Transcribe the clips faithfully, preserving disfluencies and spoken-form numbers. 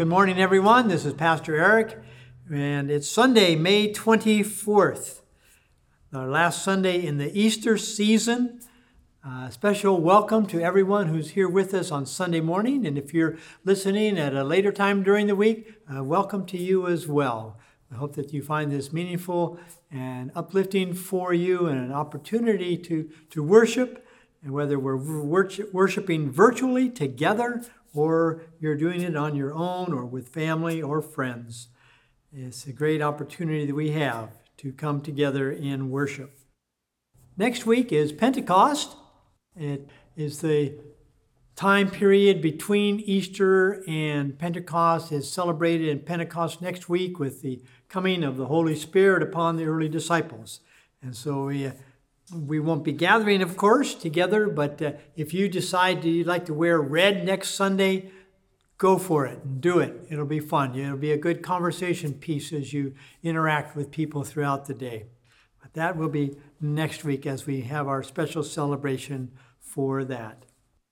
Good morning, everyone. This is Pastor Eric, and it's Sunday, May twenty-fourth, our last Sunday in the Easter season. Uh, special welcome to everyone who's here with us on Sunday morning, and if you're listening at a later time during the week, uh, welcome to you as well. I hope that you find this meaningful and uplifting for you and an opportunity to, to worship, and whether we're worshiping virtually together or you're doing it on your own or with family or friends. It's a great opportunity that we have to come together in worship. Next week is Pentecost. It is the time period between Easter and Pentecost. Is celebrated in Pentecost next week with the coming of the Holy Spirit upon the early disciples. And so we, uh, we won't be gathering, of course, together, but uh, if you decide that you'd like to wear red next Sunday, go for it and do it. It'll be fun. It'll be a good conversation piece as you interact with people throughout the day. But that will be next week as we have our special celebration for that.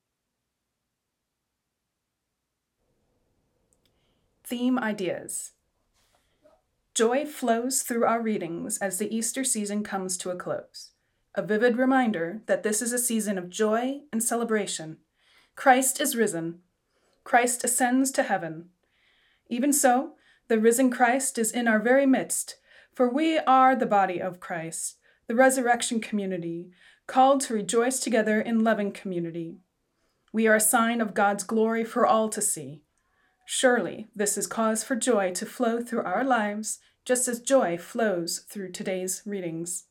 Theme ideas. Joy flows through our readings as the Easter season comes to a close. A vivid reminder that this is a season of joy and celebration. Christ is risen. Christ ascends to heaven. Even so, the risen Christ is in our very midst, for we are the body of Christ, the resurrection community, called to rejoice together in loving community. We are a sign of God's glory for all to see. Surely, this is cause for joy to flow through our lives, just as joy flows through today's readings.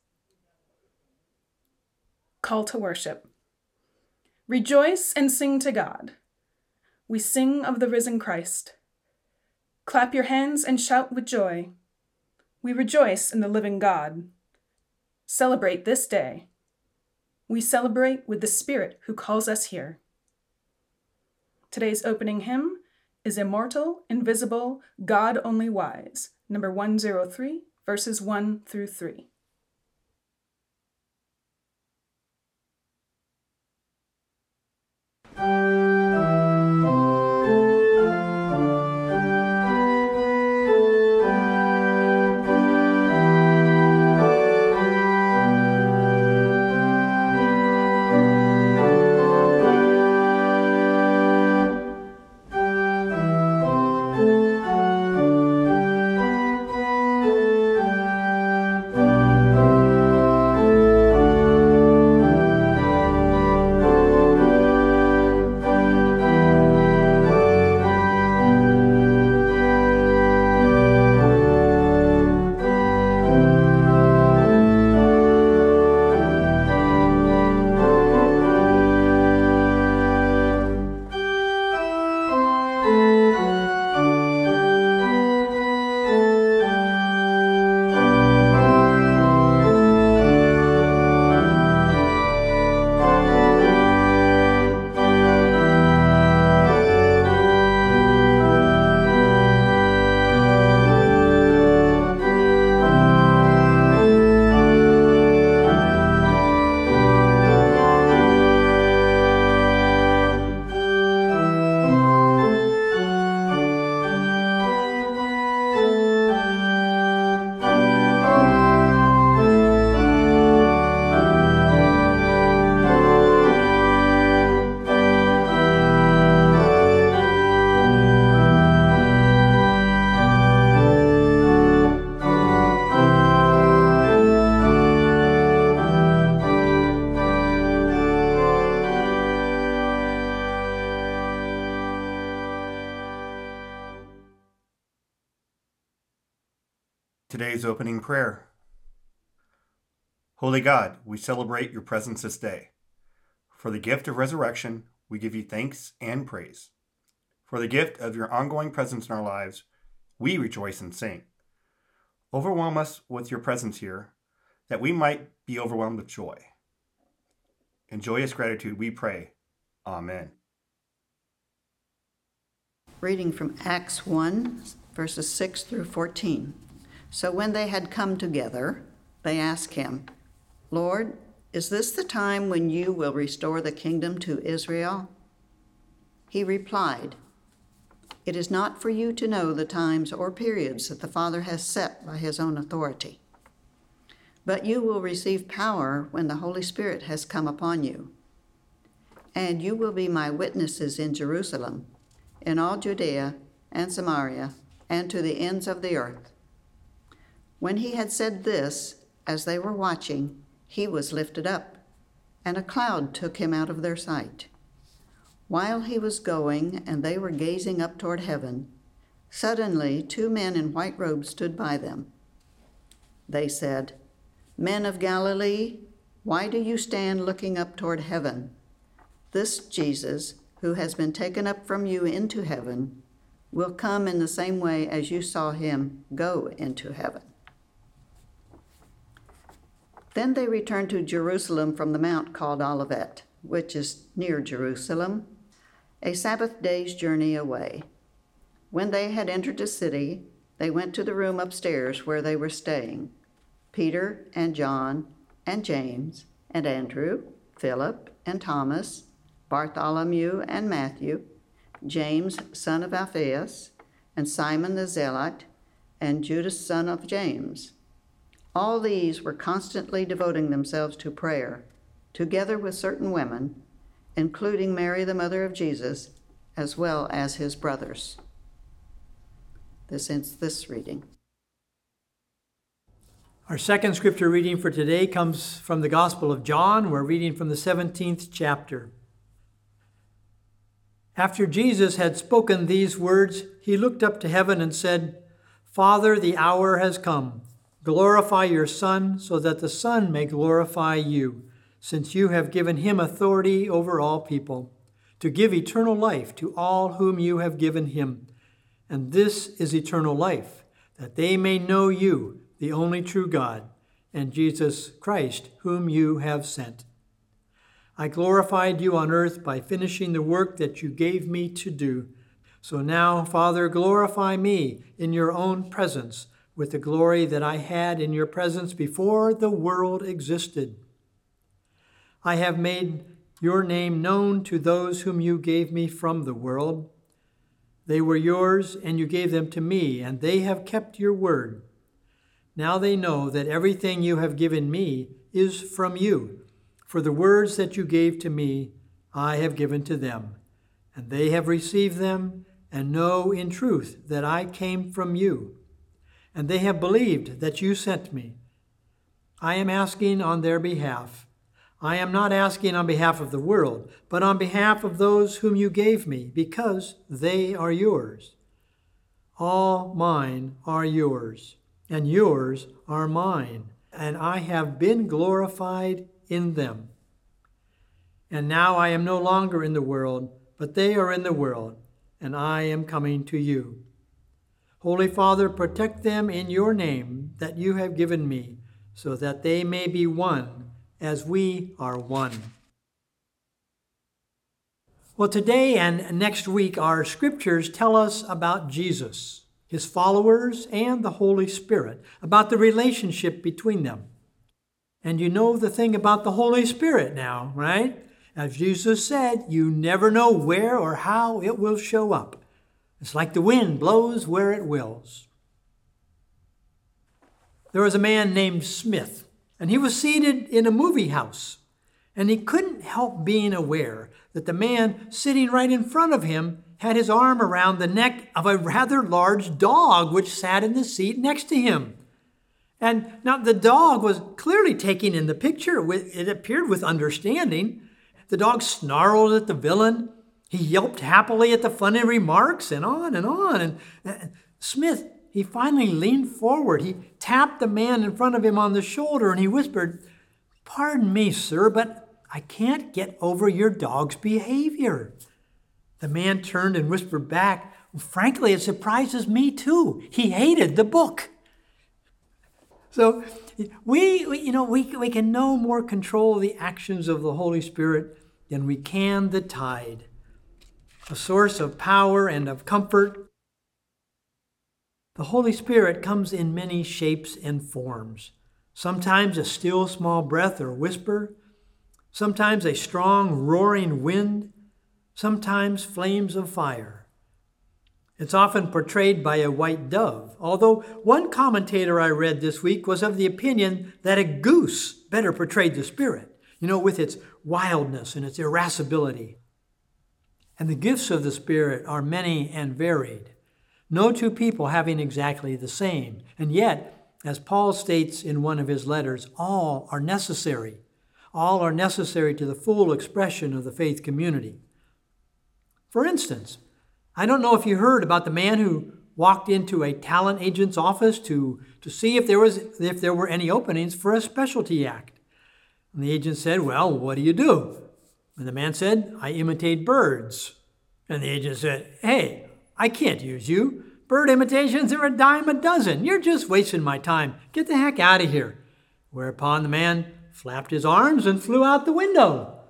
Call to worship. Rejoice and sing to God. We sing of the risen Christ. Clap your hands and shout with joy. We rejoice in the living God. Celebrate this day. We celebrate with the Spirit who calls us here. Today's opening hymn is Immortal, Invisible, God Only Wise, number one oh three, verses one through three. Today's opening prayer. Holy God, we celebrate your presence this day. For the gift of resurrection, we give you thanks and praise. For the gift of your ongoing presence in our lives, we rejoice and sing. Overwhelm us with your presence here, that we might be overwhelmed with joy. In joyous gratitude we pray. Amen. Reading from Acts one, verses six through fourteen. So when they had come together, they asked him, Lord, is this the time when you will restore the kingdom to Israel? He replied, It is not for you to know the times or periods that the Father has set by his own authority. But you will receive power when the Holy Spirit has come upon you. And you will be my witnesses in Jerusalem, in all Judea and Samaria, and to the ends of the earth. When he had said this, as they were watching, he was lifted up, and a cloud took him out of their sight. While he was going, and they were gazing up toward heaven, suddenly two men in white robes stood by them. They said, "Men of Galilee, why do you stand looking up toward heaven? This Jesus, who has been taken up from you into heaven, will come in the same way as you saw him go into heaven." Then they returned to Jerusalem from the mount called Olivet, which is near Jerusalem, a Sabbath day's journey away. When they had entered the city, they went to the room upstairs where they were staying. Peter and John and James and Andrew, Philip and Thomas, Bartholomew and Matthew, James, son of Alphaeus, and Simon the Zealot, and Judas, son of James. All these were constantly devoting themselves to prayer, together with certain women, including Mary, the mother of Jesus, as well as his brothers. This ends this reading. Our second scripture reading for today comes from the Gospel of John. We're reading from the seventeenth chapter. After Jesus had spoken these words, he looked up to heaven and said, "Father, the hour has come. Glorify your Son, so that the Son may glorify you, since you have given him authority over all people, to give eternal life to all whom you have given him. And this is eternal life, that they may know you, the only true God, and Jesus Christ, whom you have sent. I glorified you on earth by finishing the work that you gave me to do. So now, Father, glorify me in your own presence with the glory that I had in your presence before the world existed. I have made your name known to those whom you gave me from the world. They were yours, and you gave them to me, and they have kept your word. Now they know that everything you have given me is from you. For the words that you gave to me, I have given to them, and they have received them, and know in truth that I came from you. And they have believed that you sent me. I am asking on their behalf. I am not asking on behalf of the world, but on behalf of those whom you gave me, because they are yours. All mine are yours, and yours are mine, and I have been glorified in them. And now I am no longer in the world, but they are in the world, and I am coming to you. Holy Father, protect them in your name that you have given me, so that they may be one as we are one. Well, today and next week, our scriptures tell us about Jesus, his followers, and the Holy Spirit, about the relationship between them. And you know the thing about the Holy Spirit now, right? As Jesus said, you never know where or how it will show up. It's like the wind blows where it wills. There was a man named Smith, and he was seated in a movie house, and he couldn't help being aware that the man sitting right in front of him had his arm around the neck of a rather large dog which sat in the seat next to him. And now the dog was clearly taking in the picture. It appeared with understanding. The dog snarled at the villain. He yelped happily at the funny remarks, and on and on. And Smith, he finally leaned forward. He tapped the man in front of him on the shoulder, and he whispered, "Pardon me, sir, but I can't get over your dog's behavior." The man turned and whispered back, "Frankly, it surprises me too. He hated the book." So we, we you know, we, we can no more control the actions of the Holy Spirit than we can the tide, a source of power and of comfort. The Holy Spirit comes in many shapes and forms. Sometimes a still small breath or whisper, sometimes a strong roaring wind, sometimes flames of fire. It's often portrayed by a white dove, although one commentator I read this week was of the opinion that a goose better portrayed the Spirit, you know, with its wildness and its irascibility. And the gifts of the Spirit are many and varied, no two people having exactly the same. And yet, as Paul states in one of his letters, all are necessary. All are necessary to the full expression of the faith community. For instance, I don't know if you heard about the man who walked into a talent agent's office to, to see if there was if there were any openings for a specialty act. And the agent said, "Well, what do you do?" And the man said, "I imitate birds." And the agent said, "Hey, I can't use you. Bird imitations are a dime a dozen. You're just wasting my time. Get the heck out of here." Whereupon the man flapped his arms and flew out the window.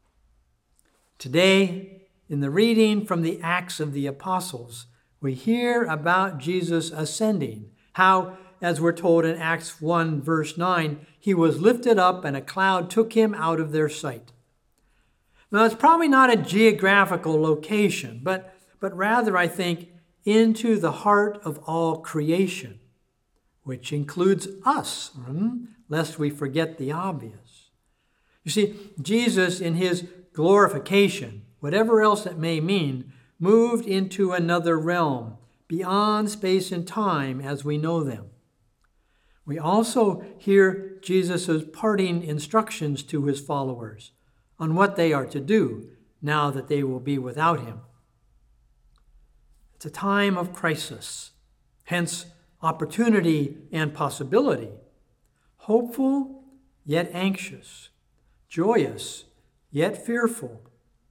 Today, in the reading from the Acts of the Apostles, we hear about Jesus ascending, how, as we're told in Acts one, verse nine, he was lifted up and a cloud took him out of their sight. Now, it's probably not a geographical location, but, but rather, I think, into the heart of all creation, which includes us, hmm, lest we forget the obvious. You see, Jesus, in his glorification, whatever else it may mean, moved into another realm, beyond space and time as we know them. We also hear Jesus' parting instructions to his followers on what they are to do now that they will be without him. It's a time of crisis, hence opportunity and possibility, hopeful yet anxious, joyous yet fearful.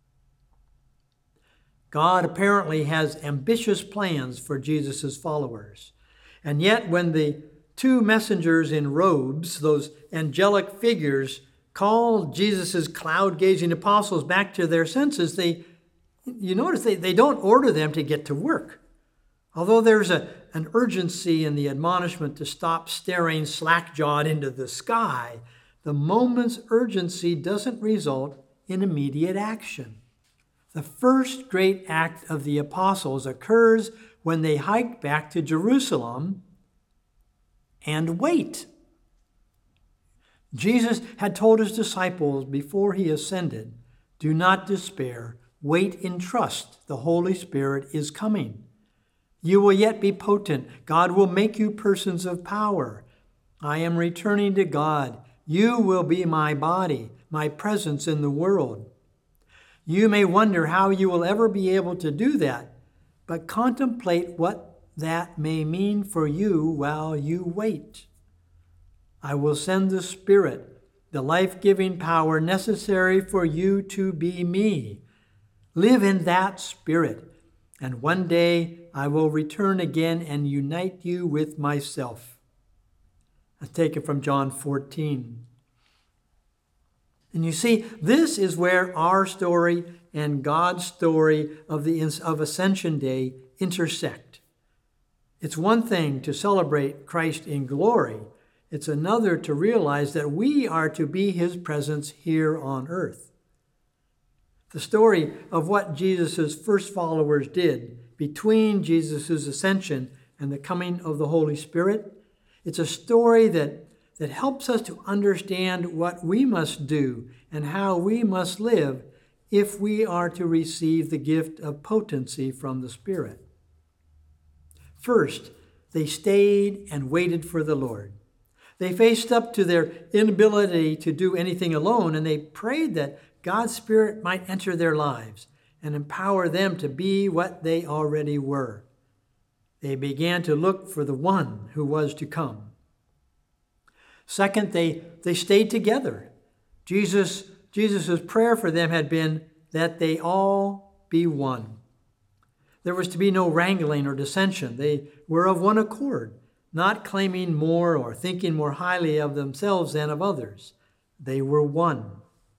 God apparently has ambitious plans for Jesus' followers. And yet when the two messengers in robes, those angelic figures, call Jesus' cloud-gazing apostles back to their senses, they, you notice they, they don't order them to get to work. Although there's a, an urgency in the admonishment to stop staring slack-jawed into the sky, the moment's urgency doesn't result in immediate action. The first great act of the apostles occurs when they hike back to Jerusalem and wait. Jesus had told his disciples before he ascended, "Do not despair, wait in trust, the Holy Spirit is coming. You will yet be potent. God will make you persons of power. I am returning to God. You will be my body, my presence in the world." You may wonder how you will ever be able to do that, but contemplate what that may mean for you while you wait. I will send the Spirit, the life-giving power necessary for you to be me. Live in that Spirit, and one day I will return again and unite you with myself. That's taken from John fourteen. And you see, this is where our story and God's story of the of Ascension Day intersect. It's one thing to celebrate Christ in glory. It's another to realize that we are to be his presence here on earth. The story of what Jesus' first followers did between Jesus' ascension and the coming of the Holy Spirit, it's a story that that helps us to understand what we must do and how we must live if we are to receive the gift of potency from the Spirit. First, they stayed and waited for the Lord. They faced up to their inability to do anything alone, and they prayed that God's Spirit might enter their lives and empower them to be what they already were. They began to look for the one who was to come. Second, they, they stayed together. Jesus, Jesus' prayer for them had been that they all be one. There was to be no wrangling or dissension. They were of one accord, not claiming more or thinking more highly of themselves than of others. They were one.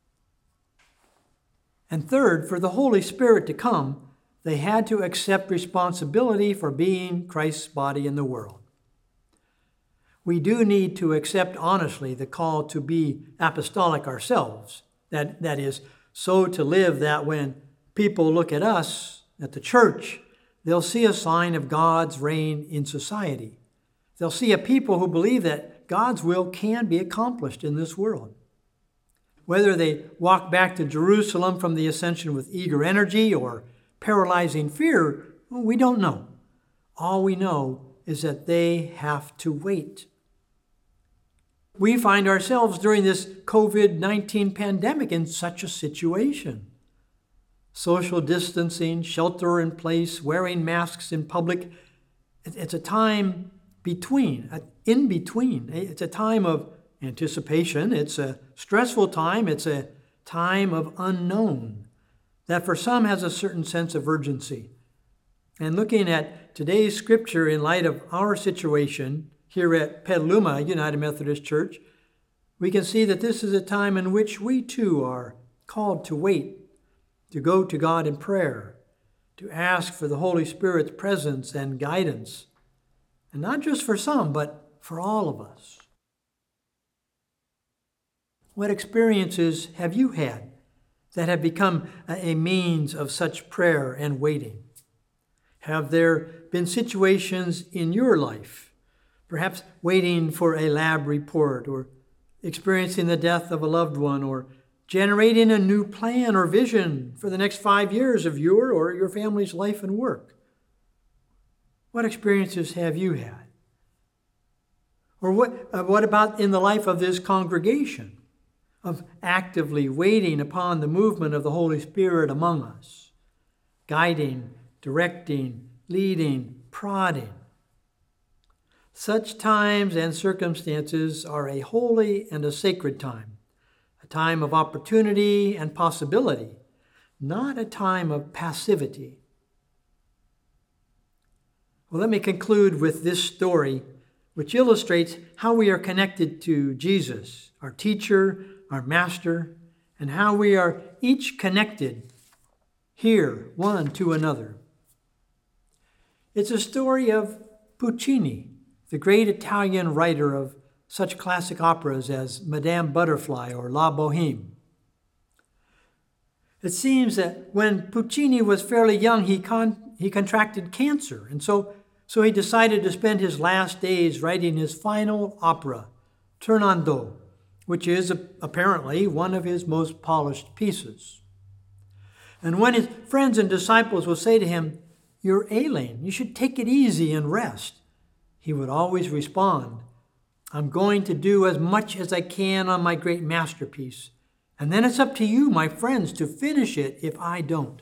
And third, for the Holy Spirit to come, they had to accept responsibility for being Christ's body in the world. We do need to accept honestly the call to be apostolic ourselves. That, that is, so to live that when people look at us, at the church, they'll see a sign of God's reign in society. They'll see a people who believe that God's will can be accomplished in this world. Whether they walk back to Jerusalem from the ascension with eager energy or paralyzing fear, we don't know. All we know is that they have to wait. We find ourselves during this covid nineteen pandemic in such a situation. Social distancing, shelter in place, wearing masks in public. It's a time between, in between. It's a time of anticipation. It's a stressful time. It's a time of unknown that for some has a certain sense of urgency. And looking at today's scripture in light of our situation here at Petaluma United Methodist Church, we can see that this is a time in which we too are called to wait, to go to God in prayer, to ask for the Holy Spirit's presence and guidance. And not just for some, but for all of us. What experiences have you had that have become a means of such prayer and waiting? Have there been situations in your life, perhaps waiting for a lab report or experiencing the death of a loved one or generating a new plan or vision for the next five years of your or your family's life and work? What experiences have you had? Or what, uh, what about in the life of this congregation, of actively waiting upon the movement of the Holy Spirit among us, guiding, directing, leading, prodding? Such times and circumstances are a holy and a sacred time, a time of opportunity and possibility, not a time of passivity. Well, let me conclude with this story, which illustrates how we are connected to Jesus, our teacher, our master, and how we are each connected here, one to another. It's a story of Puccini, the great Italian writer of such classic operas as Madame Butterfly or La Bohème. It seems that when Puccini was fairly young, he con- he contracted cancer, and so, so he decided to spend his last days writing his final opera, Turandot, which is apparently one of his most polished pieces. And when his friends and disciples would say to him, "You're ailing, you should take it easy and rest," he would always respond, "I'm going to do as much as I can on my great masterpiece, and then it's up to you, my friends, to finish it if I don't."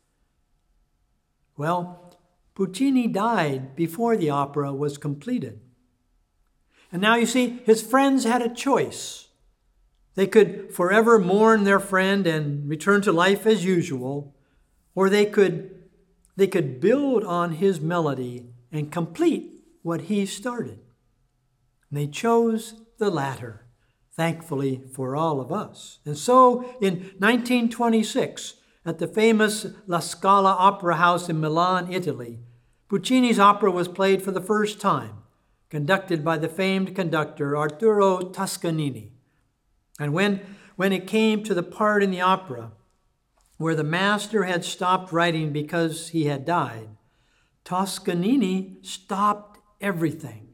Well, Puccini died before the opera was completed. And now you see, his friends had a choice. They could forever mourn their friend and return to life as usual, or they could, they could build on his melody and complete what he started. And they chose the latter, thankfully for all of us. And so in nineteen twenty-six, at the famous La Scala Opera House in Milan, Italy, Puccini's opera was played for the first time, conducted by the famed conductor Arturo Toscanini. And when, when it came to the part in the opera where the master had stopped writing because he had died, Toscanini stopped everything.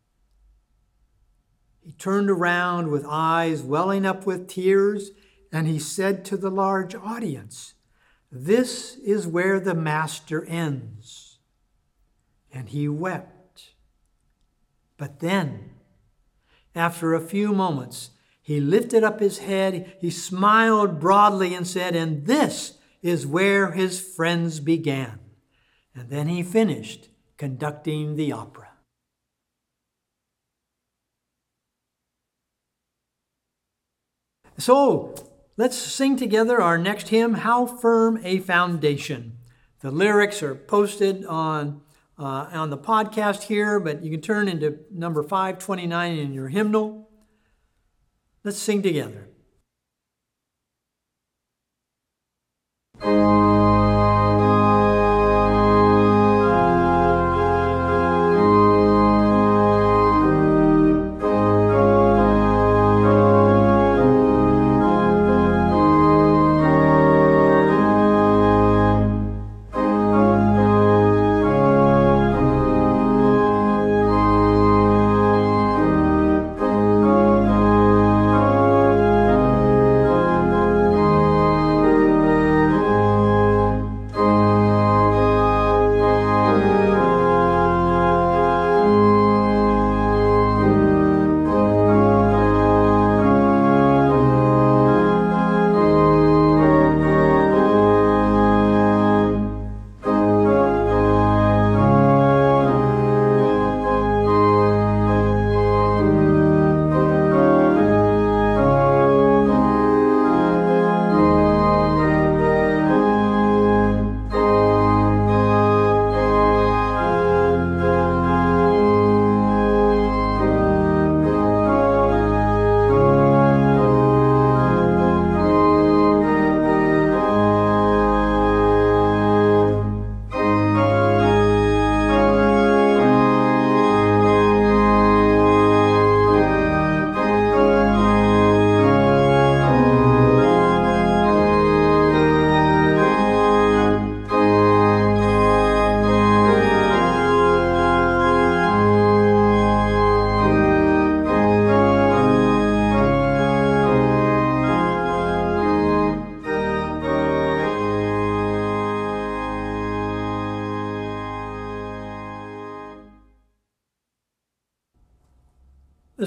He turned around with eyes welling up with tears, and he said to the large audience, "This is where the master ends." And he wept. But then, after a few moments, he lifted up his head, he smiled broadly and said, "And this is where his friends began." And then he finished conducting the opera. So, let's sing together our next hymn, "How Firm a Foundation." The lyrics are posted on, uh, on the podcast here, but you can turn into number five twenty-nine in your hymnal. Let's sing together.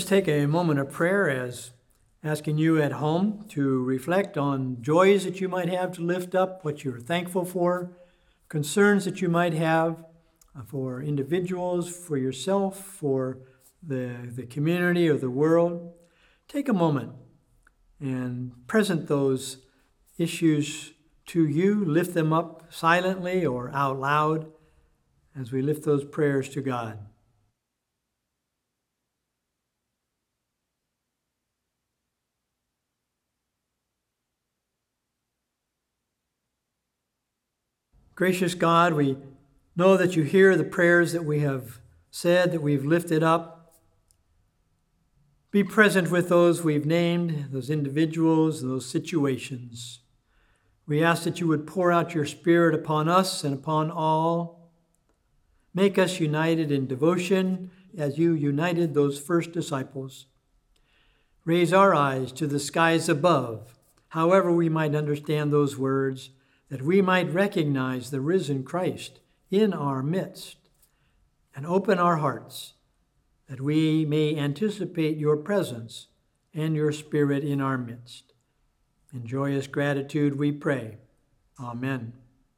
take a moment of prayer as asking you at home to reflect on joys that you might have to lift up, what you're thankful for, concerns that you might have for individuals, for yourself, for the, the community or the world. Take a moment and present those issues to you. Lift them up silently or out loud as we lift those prayers to God. Gracious God, we know that you hear the prayers that we have said, that we've lifted up. Be present with those we've named, those individuals, those situations. We ask that you would pour out your Spirit upon us and upon all. Make us united in devotion as you united those first disciples. Raise our eyes to the skies above, however we might understand those words, that we might recognize the risen Christ in our midst, and open our hearts that we may anticipate your presence and your Spirit in our midst. In joyous gratitude we pray. Amen.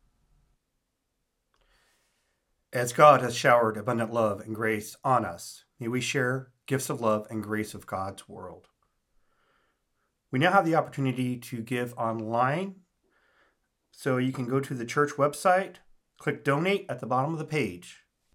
As God has showered abundant love and grace on us, may we share gifts of love and grace of God's world. We now have the opportunity to give online. So you can go to the church website, click Donate at the bottom of the page.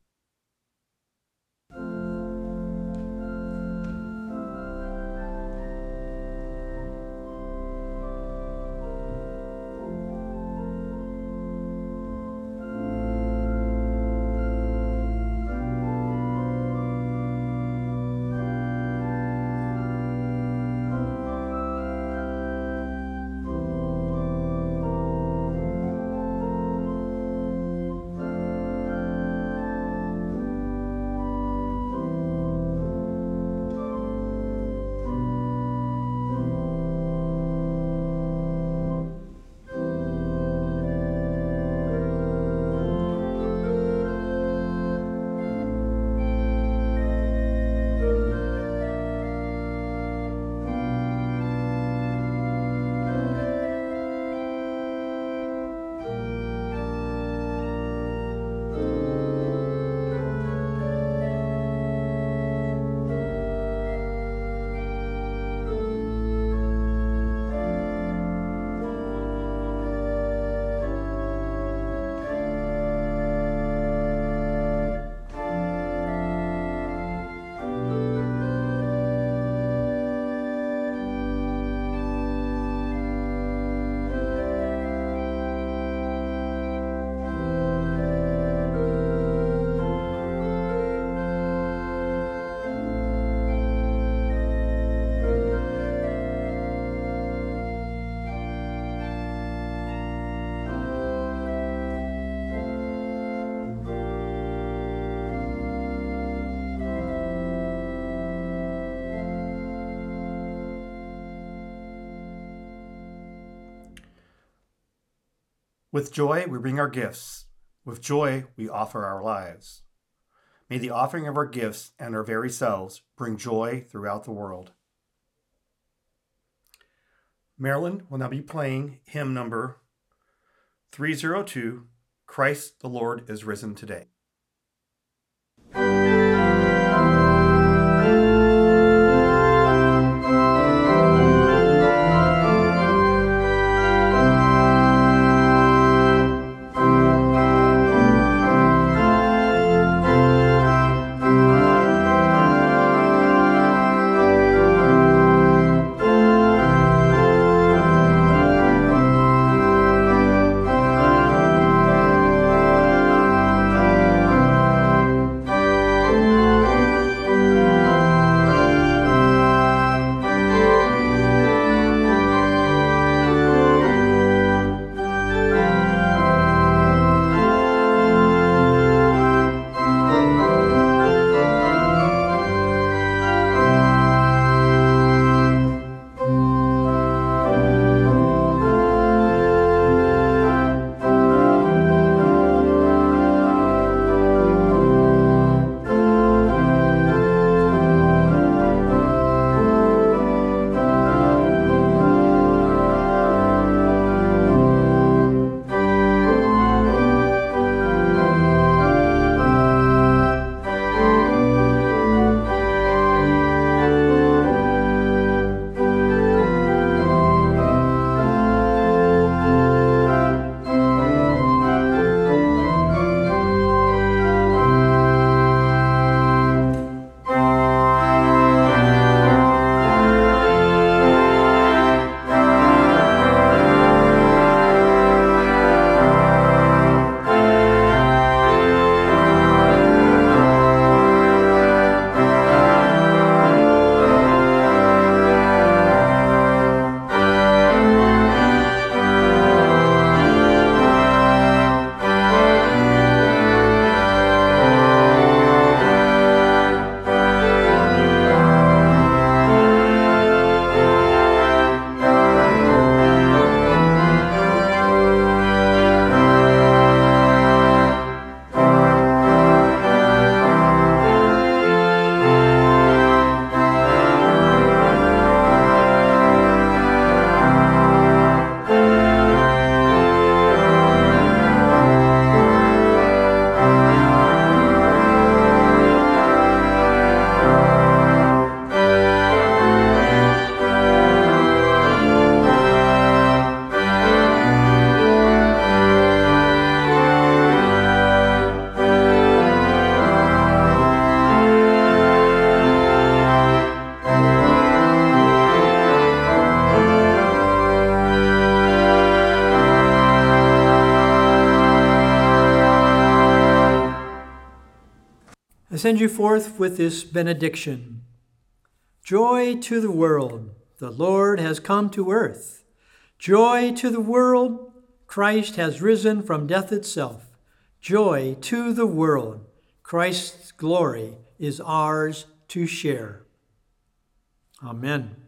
With joy, we bring our gifts. With joy, we offer our lives. May the offering of our gifts and our very selves bring joy throughout the world. Marilyn will now be playing hymn number three oh two, Christ the Lord is Risen Today. Thank send you forth with this benediction. Joy to the world, the Lord has come to earth. Joy to the world, Christ has risen from death itself. Joy to the world, Christ's glory is ours to share. Amen.